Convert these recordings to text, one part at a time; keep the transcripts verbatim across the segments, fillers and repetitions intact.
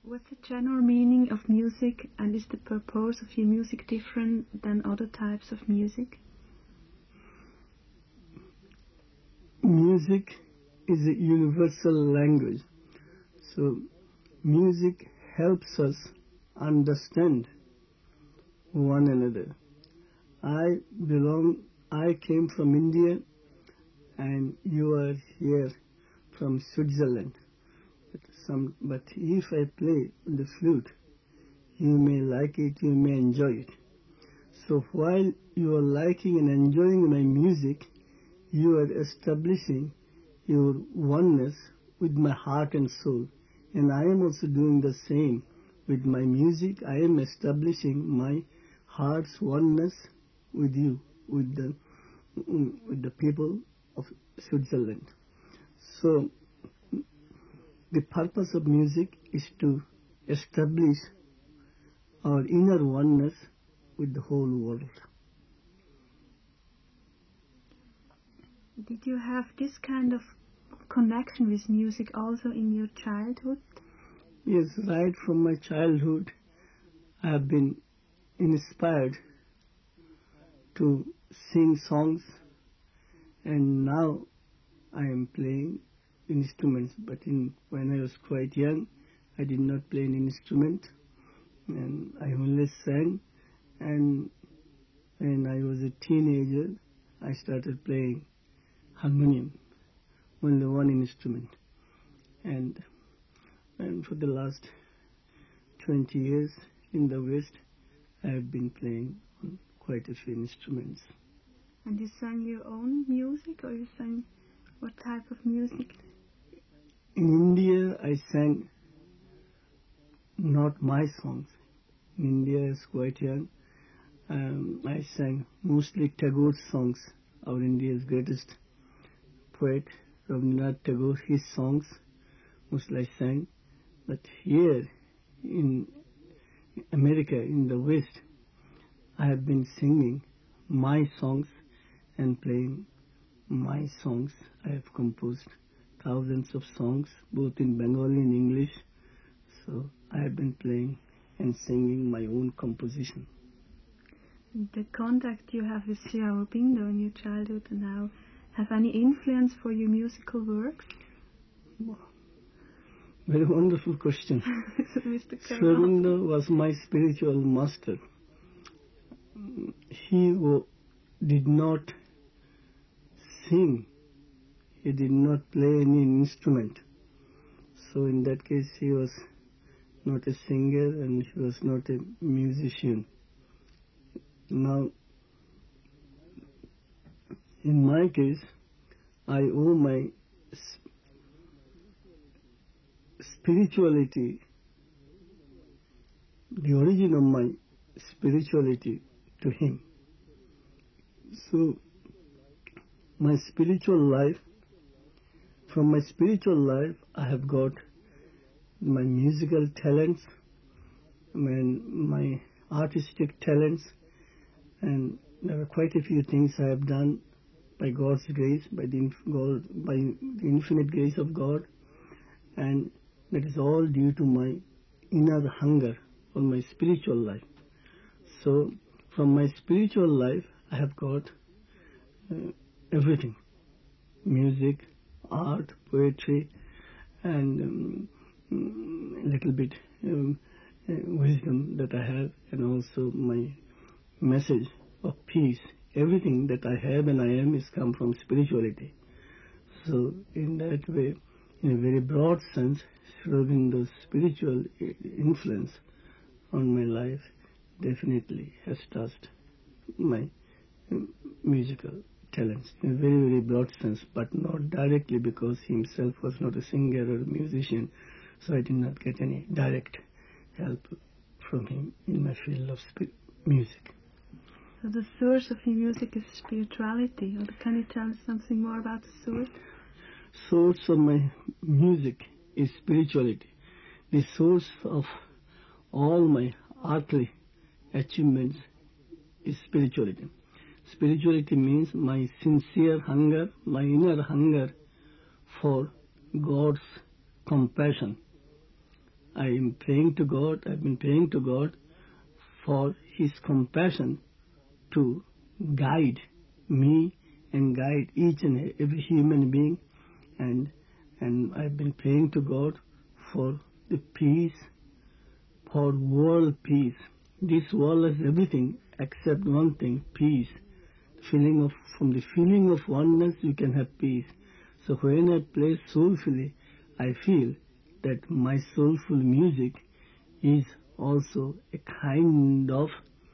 What's the general meaning of music, and is the purpose of your music different than other types of music? Music is a universal language. So music helps us understand one another. I belong, I came from India and you are here from Switzerland. But, some, but if I play the flute, you may like it, you may enjoy it. So while you are liking and enjoying my music, you are establishing your oneness with my heart and soul. And I am also doing the same with my music. I am establishing my heart's oneness with you, with the, with the people of Switzerland. So the purpose of music is to establish our inner oneness with the whole world. Did you have this kind of connection with music also in your childhood? Yes, right from my childhood I have been inspired to sing songs, and now I am playing instruments. But in, when I was quite young, I did not play an instrument, and I only sang. And when I was a teenager, I started playing harmonium, only one instrument. And, and for the last twenty years in the West, I have been playing on quite a few instruments. And you sang your own music, or you sang what type of music? In India, I sang not my songs. In India, I was quite young. Um, I sang mostly Tagore's songs, our India's greatest poet, Rabindranath Tagore, his songs, mostly I sang. But here in America, in the West, I have been singing my songs and playing my songs. I have composed thousands of songs, both in Bengali and English. So I have been playing and singing my own composition. The contact you have with Sri Aurobindo in your childhood and now have any influence for your musical works? Very wonderful question. Mister Sri Aurobindo was my spiritual master. He w- did not sing. He did not play any instrument. So in that case, he was not a singer and he was not a musician. Now, in my case, I owe my spirituality, the origin of my spirituality, to him. So, my spiritual life, from my spiritual life, I have got my musical talents, my, my artistic talents, and there are quite a few things I have done by God's grace, by the, God, by the infinite grace of God, and that is all due to my inner hunger for my spiritual life. So, from my spiritual life, I have got uh, everything: music, art, poetry, and um, a little bit um, uh, wisdom that I have, and also my message of peace. Everything that I have and I am is come from spirituality. So in that way, in a very broad sense, Sri Aurobindo's spiritual influence on my life definitely has touched my um, musical talents in a very, very broad sense, but not directly, because he himself was not a singer or a musician, so I did not get any direct help from him in my field of music. So the source of your music is spirituality, or can you tell us something more about the source? Source of my music is spirituality. The source of all my earthly achievements is spirituality. Spirituality means my sincere hunger, my inner hunger for God's compassion I am praying to God, I've been praying to God for His compassion to guide me and guide each and every human being, and and I've been praying to God for the peace, for world peace. This world has everything except one thing, peace. Feeling of from the feeling of oneness you can have peace. So when I play soulfully, I feel that my soulful music is also a kind of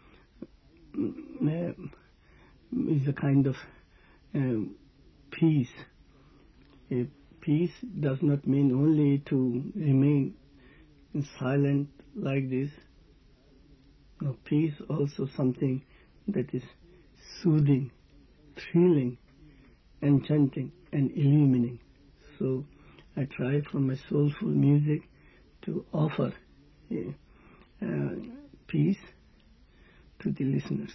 uh, is a kind of um, peace. A peace does not mean only to remain silent like this. No, peace also something that is soothing, thrilling, enchanting, and illuminating. So I try from my soulful music to offer uh, uh, peace to the listeners.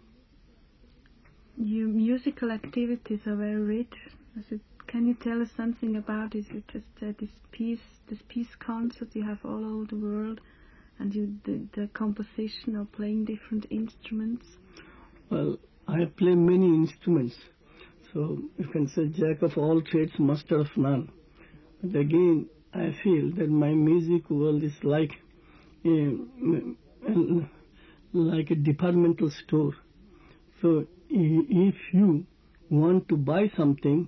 Your musical activities are very rich. So can you tell us something about it? You just said this peace, this peace concert you have all over the world, and you the, the composition of playing different instruments. Well, I play many instruments, so you can say jack of all trades, master of none. But again, I feel that my music world is like a, like a departmental store. So if you want to buy something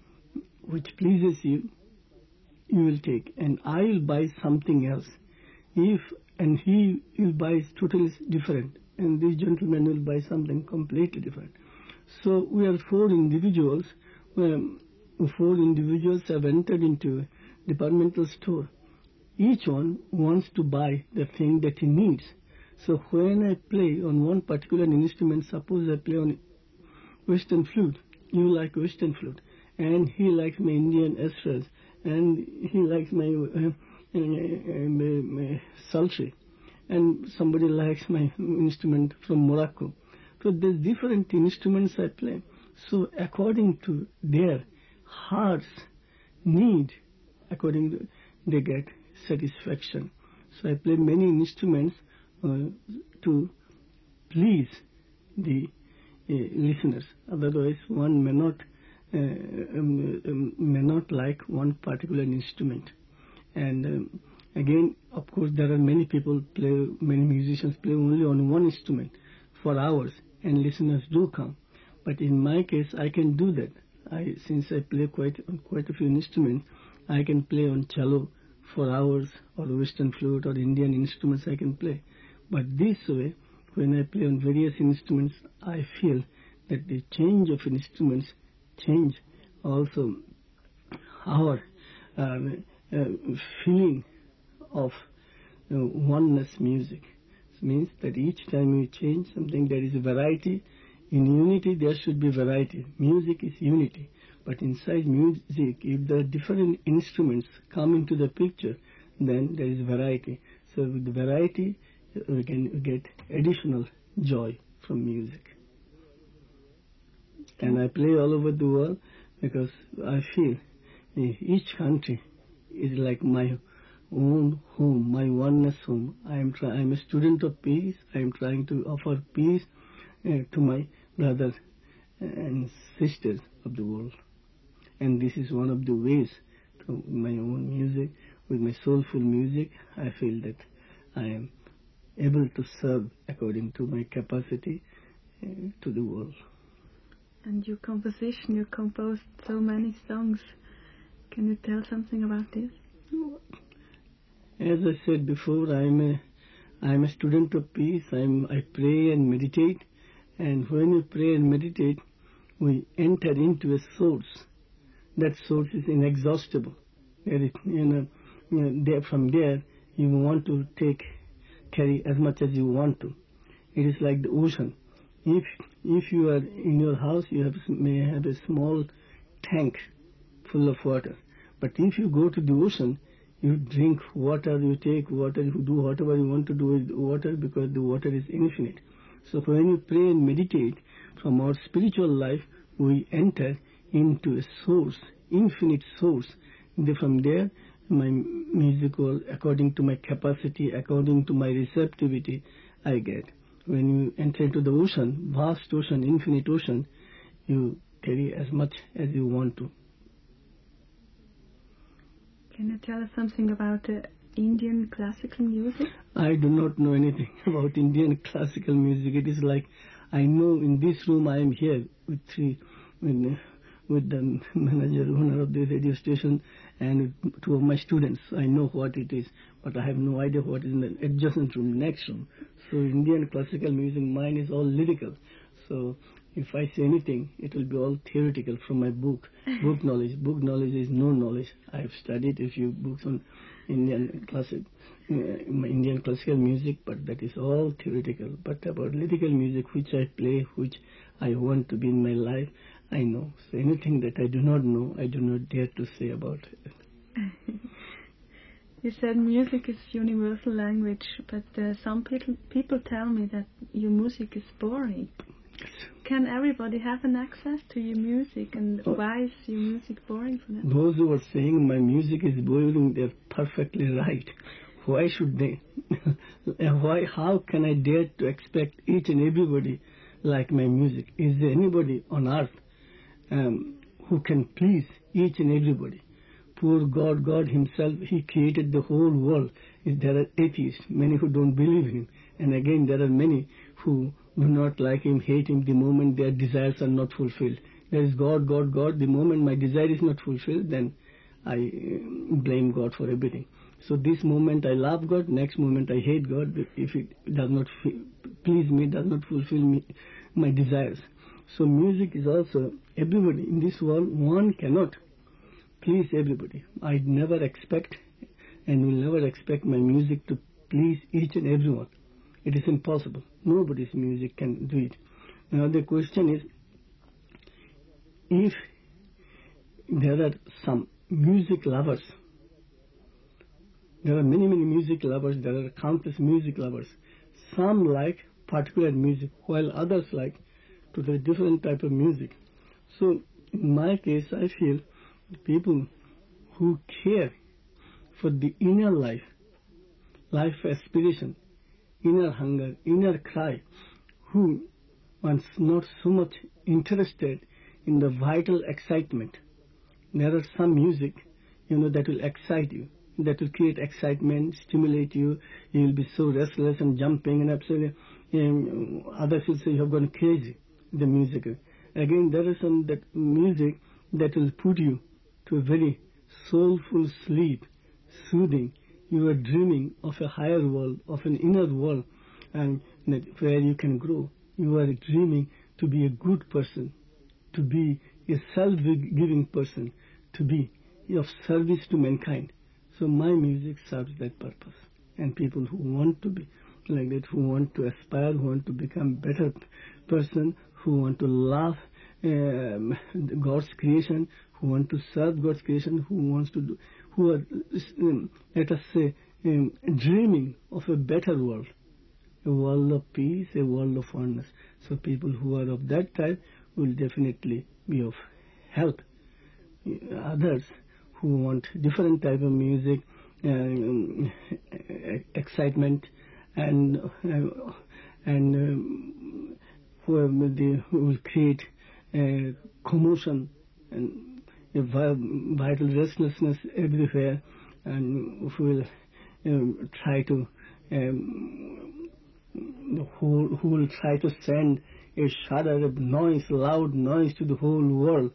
which pleases you, you will take, and I will buy something else. If and he will buy totally different, and this gentleman will buy something completely different. So we are four individuals. Um, four individuals have entered into a departmental store. Each one wants to buy the thing that he needs. So when I play on one particular instrument, suppose I play on Western flute, you like Western flute, and he likes my Indian estras, and he likes my uh, uh, uh, uh, sultry, and somebody likes my instrument from Morocco. So there's different instruments I play. So according to their heart's need, according to they get satisfaction. So I play many instruments uh, to please the uh, listeners. Otherwise, one may not uh, um, um, may not like one particular instrument. And um, again, of course, there are many people play, many musicians play only on one instrument for hours, and listeners do come. But in my case, I can do that. I, since I play quite on quite a few instruments, I can play on cello for hours, or Western flute, or Indian instruments I can play. But this way, when I play on various instruments, I feel that the change of instruments change also our uh, uh, feeling of uh, oneness music. It means that each time you change something, there is a variety. In unity, there should be variety. Music is unity. But inside music, if there are different instruments come into the picture, then there is variety. So with the variety, we can get additional joy from music. And I play all over the world because I feel each country is like my own home, my oneness home. I am try- I am a student of peace. I am trying to offer peace uh, to my brothers and sisters of the world. And this is one of the ways to my own music. With my soulful music, I feel that I am able to serve according to my capacity uh, to the world. And your composition, you composed so many songs. Can you tell something about this? As I said before, I am a I am a student of peace. I am I pray and meditate, and when we pray and meditate, we enter into a source. That source is inexhaustible. There is, you know, you know, there, from there you want to take carry as much as you want to. It is like the ocean. If if you are in your house, you have, may have a small tank full of water. But if you go to the ocean, you drink water, you take water, you do whatever you want to do with water, because the water is infinite. So when you pray and meditate, from our spiritual life, we enter into a source, infinite source. And from there, my musical, according to my capacity, according to my receptivity, I get. When you enter into the ocean, vast ocean, infinite ocean, you carry as much as you want to. Can you tell us something about uh, Indian classical music? I do not know anything about Indian classical music. It is like, I know in this room I am here with three, with, with the manager, owner of the radio station, and with two of my students. I know what it is, but I have no idea what is in the adjacent room, next room. So Indian classical music, mine is all lyrical. So if I say anything, it will be all theoretical from my book, book knowledge. Book knowledge is no knowledge. I have studied a few books on Indian classic, uh, Indian classical music, but that is all theoretical. But about lyrical music, which I play, which I want to be in my life, I know. So anything that I do not know, I do not dare to say about it. You said music is universal language, but uh, some people people tell me that your music is boring. Can everybody have an access to your music, and oh. why is your music boring for them? Those who are saying my music is boring, they're perfectly right. Why should they? Why? How can I dare to expect each and everybody like my music? Is there anybody on earth um, who can please each and everybody? Poor God, God himself, he created the whole world. There are atheists, many who don't believe in him. And again, there are many who do not like him, hate him the moment their desires are not fulfilled. There is God, God, God. The moment my desire is not fulfilled, then I uh, blame God for everything. So this moment I love God, next moment I hate God if it does not please me, does not fulfill me, my desires. So music is also, everybody in this world, one cannot please everybody. I never expect and will never expect my music to please each and everyone. It is impossible. Nobody's music can do it. Now the question is, if there are some music lovers, there are many, many music lovers, there are countless music lovers. Some like particular music, while others like to the different type of music. So in my case, I feel people who care for the inner life, life aspiration, inner hunger, inner cry, who are not so much interested in the vital excitement. There are some music, you know, that will excite you, that will create excitement, stimulate you. You will be so restless and jumping and absolutely. Um, others will say you have gone crazy, the music. Again, there is some that music that will put you to a very soulful sleep, soothing. You are dreaming of a higher world, of an inner world, and where you can grow. You are dreaming to be a good person, to be a self-giving person, to be of service to mankind. So my music serves that purpose. And people who want to be like that, who want to aspire, who want to become better person, who want to love um, God's creation, who want to serve God's creation, who wants to do, who are, um, let us say, um, dreaming of a better world, a world of peace, a world of oneness. So people who are of that type will definitely be of help. Others who want different type of music, um, excitement, and uh, and um, who, will who will create a commotion and a vital restlessness everywhere, and who will um, try to um, who, who will try to send a shudder of noise, loud noise to the whole world.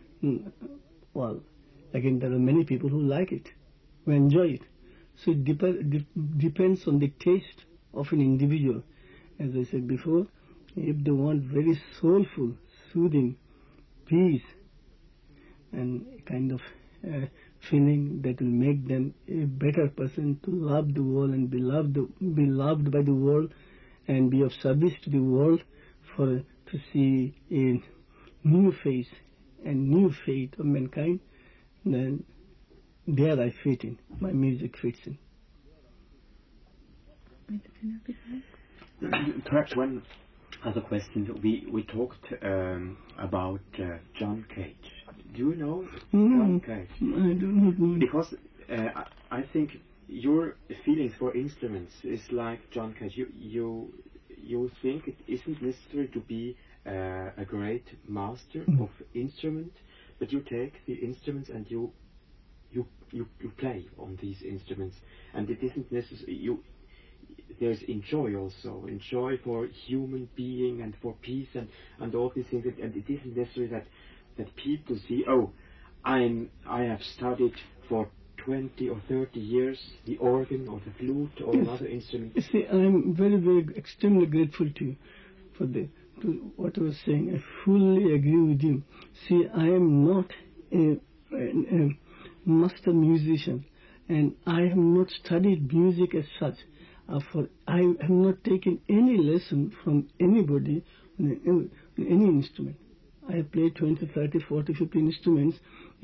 Well, again, there are many people who like it, who enjoy it. So it dep de depends on the taste of an individual. As I said before, if they want very soulful, soothing, peace, and a kind of uh, feeling that will make them a better person to love the world and be loved, be loved by the world and be of service to the world, for to see a new face and new fate of mankind, then there I fit in. My music fits in. Perhaps one other question. We we talked um, about uh, John Cage. Do you know no, John Cage? I do not know. Because uh, I think your feelings for instruments is like John Cage. You you you think it isn't necessary to be uh, a great master Mm. of instrument, but you take the instruments and you you you you play on these instruments, and it isn't necessary. You there's enjoy also, enjoy for human being and for peace and and all these things, and it isn't necessary that that people see, oh, I'm I have studied for twenty or thirty years the organ or the flute or Yes. another instrument. You see, I'm very, very extremely grateful to you for the to what I was saying. I fully agree with you. See, I am not a, a, a master musician, and I have not studied music as such. Uh, for I have not taken any lesson from anybody on, a, on any instrument. I have played twenty, thirty, forty, fifty instruments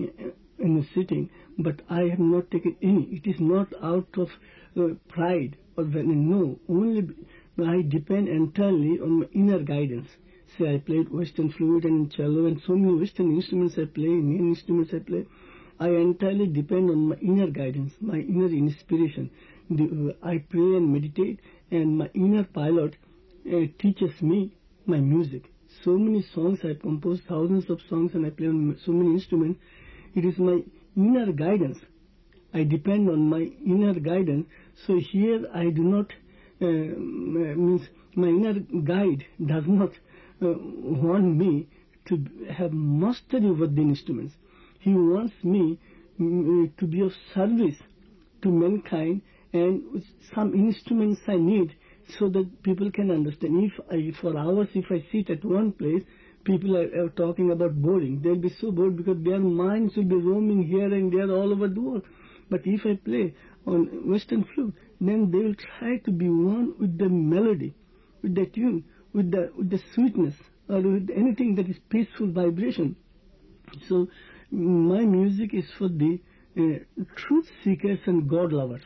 in a sitting, but I have not taken any. It is not out of uh, pride or when, no, only I depend entirely on my inner guidance. Say I played Western flute and cello and so many Western instruments I play, Indian instruments I play. I entirely depend on my inner guidance, my inner inspiration. The, uh, I pray and meditate, and my inner pilot uh, teaches me my music. So many songs I compose, thousands of songs, and I play on so many instruments. It is my inner guidance. I depend on my inner guidance. So here I do not, uh, means my inner guide does not uh, want me to have mastery over the instruments. He wants me mm, to be of service to mankind, and some instruments I need so that people can understand. If I, for hours, if I sit at one place, people are, are talking about boring. They'll be so bored because their minds will be roaming here and there all over the world. But if I play on Western flute, then they will try to be one with the melody, with the tune, with the with the sweetness, or with anything that is peaceful vibration. So my music is for the uh, truth seekers and God lovers.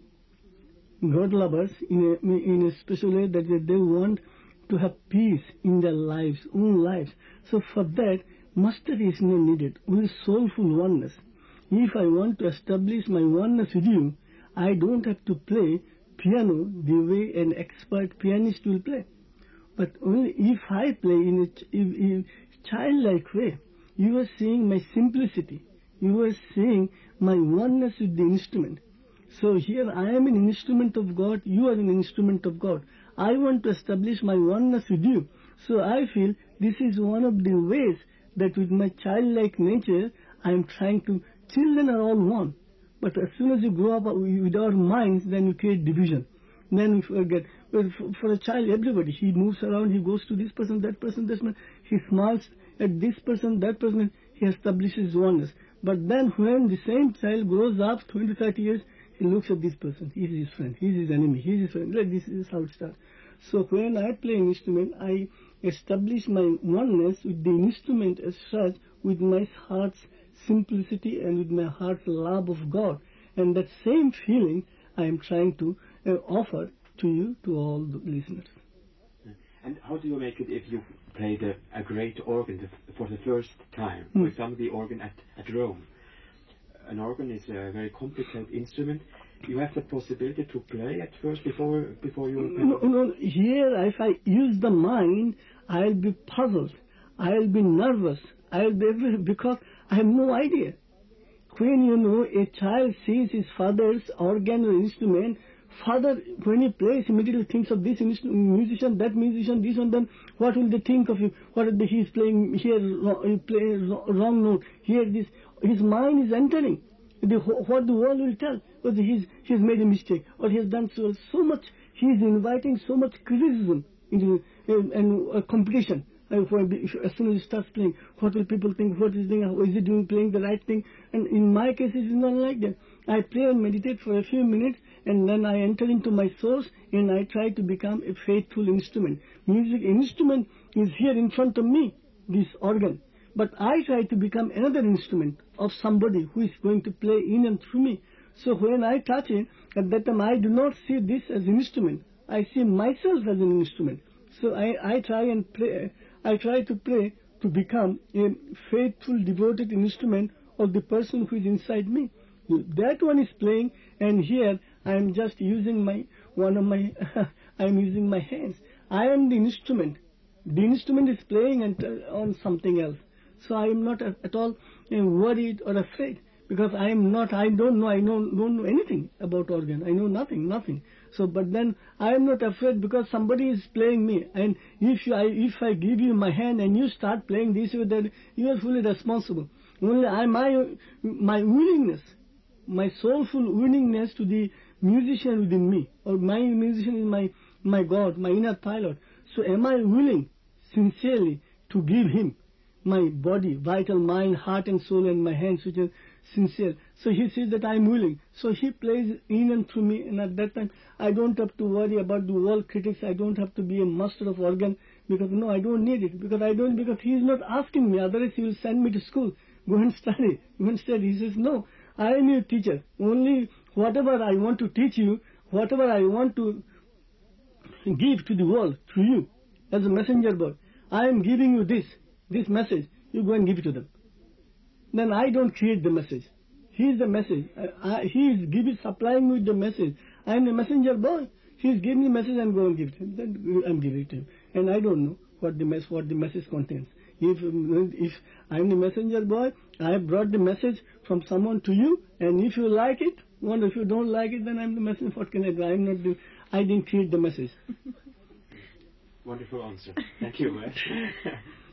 God lovers in a, in a special way that they want to have peace in their lives, own lives. So for that, mastery is not needed, only soulful oneness. If I want to establish my oneness with you, I don't have to play piano the way an expert pianist will play. But only if I play in a, in a childlike way, you are seeing my simplicity. You are seeing my oneness with the instrument. So here I am an instrument of God, you are an instrument of God. I want to establish my oneness with you. So I feel this is one of the ways that with my childlike nature, I am trying to, children are all one. But as soon as you grow up with our minds, then you create division. Then we forget. Well, for, for a child, everybody, he moves around, he goes to this person, that person, this person, he smiles at this person, that person, he establishes oneness. But then when the same child grows up, twenty, thirty years, he looks at this person, he's his friend, he's his enemy, he's his friend. Like this is how it starts. So when I play an instrument, I establish my oneness with the instrument as such, with my heart's simplicity and with my heart's love of God. And that same feeling I am trying to uh, offer to you, to all the listeners. And how do you make it if you play the, a great organ for the first time? Mm. For example, the organ at, at Rome. An organ is a very complicated instrument. You have the possibility to play at first before before you... No, no, here if I use the mind, I'll be puzzled. I'll be nervous. I'll be every, because I have no idea. When, you know, a child sees his father's organ or instrument, father, when he plays, immediately thinks of this musician, that musician, this one, then what will they think of him? What if he is playing here, he plays wrong note, here this, his mind is entering. The, what the world will tell, because he's, he's made a mistake, or he has done so, so much, he is inviting so much criticism into and, and uh, competition. Uh, for, as soon as he starts playing, what will people think, what is doing, how is he doing, playing the right thing? And in my case, it is not like that. I pray and meditate for a few minutes, and then I enter into my source, and I try to become a faithful instrument. Music instrument is here in front of me, this organ. But I try to become another instrument of somebody who is going to play in and through me. So when I touch it, at that time I do not see this as an instrument. I see myself as an instrument. So I, I try and pray, I try to pray to become a faithful, devoted instrument of the person who is inside me. That one is playing, and here I am just using my one of my I am using my hands. I am the instrument. The instrument is playing and uh, on something else. So I am not at, at all uh, worried or afraid, because I am not. I don't know. I know don't know anything about organ. I know nothing, nothing. So, but then I am not afraid because somebody is playing me. And if you, I, if I give you my hand and you start playing this way, then you are fully responsible. Only I, my my willingness, my soulful willingness to the musician within me, or my musician is my my God, my inner pilot. So, am I willing sincerely to give him my body, vital mind, heart and soul, and my hands, which are sincere? So he says that I am willing. So he plays in and through me, and at that time I don't have to worry about the world critics. I don't have to be a master of organ, because no, I don't need it, because I don't, because he is not asking me. Otherwise he will send me to school, go and study. Instead he says, no, I am your teacher. Only whatever I want to teach you, whatever I want to give to the world through you, as a messenger boy, I am giving you this, this message. You go and give it to them. Then I don't create the message. He is the message. I, I, he is giving, supplying me with the message. I am the messenger boy. He is giving the message and go and give it to him. Then I am giving it to him. And I don't know what the, mess, what the message contains. If, if I am the messenger boy, I have brought the message from someone to you, and if you like it, wonder. If you don't like it, then I am the messenger. What can I do? I am not the, I didn't create the message. Wonderful answer. Thank you.